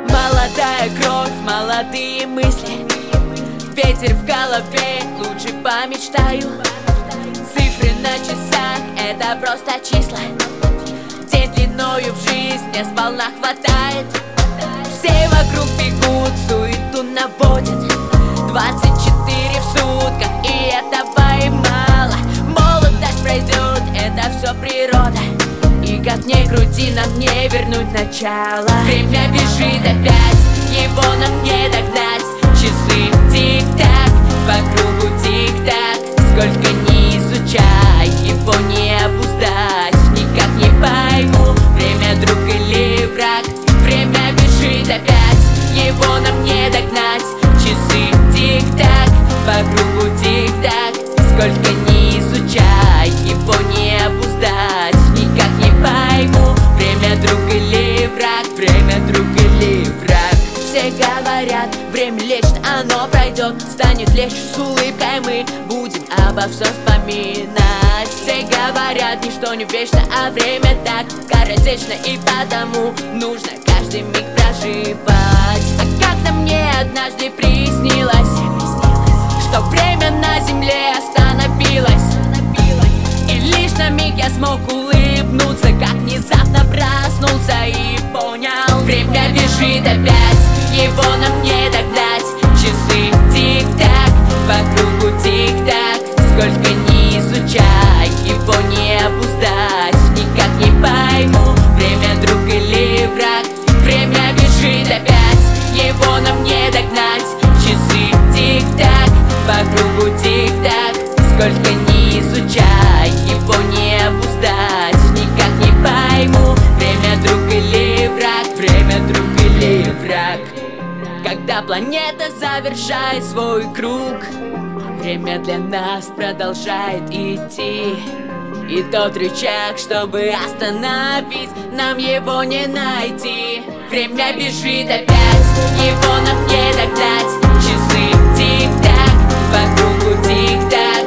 Молодая кровь, молодые мысли, ветер в голове, лучше помечтаю. Цифры на часах — это просто числа. День длиною в жизнь мне сполна хватает. Все вокруг бегут, суету наводят. 24 в сутках, и этого и мало. Молодость пройдет, это все природа, и как ни крути, нам не вернуть начало. Время бежит опять, его нам не догнать. Часы тик-так, по кругу тик-так. Сколько ни изучай, его не обуздать. Никак не пойму, время друг или враг. Время бежит опять, его нам не догнать. Часы тик-так, по кругу тик-так. Сколько ни изучай, его не обуздать. Никак не пойму, время друг или враг. Время друг или враг. Все говорят, время лечит, оно пройдет. Станет легче с улыбкой, мы будем обо всем вспоминать. Все говорят, ничто не вечно, а время так скоротечно, и потому нужно каждый миг проживать. А как-то мне однажды приснилось, что время на земле остановилось, и лишь на миг я смог улыбнуться, как внезапно проснулся и понял: время бежит опять, его нам не догнать. Часы тик-так, по кругу тик-так. Сколько ни изучай, его не обуздать. Никак не пойму, время друг или враг. Время бежит опять, его нам не догнать. Часы тик-так, по кругу тик-так. Сколько ни изучай, его не обуздать. Никак не пойму, время друг или враг. Время друг или враг. Когда планета завершает свой круг, время для нас продолжает идти. И тот рычаг, чтобы остановить, нам его не найти. Время бежит опять, его нам не догнать. Часы тик-так, по кругу тик-так.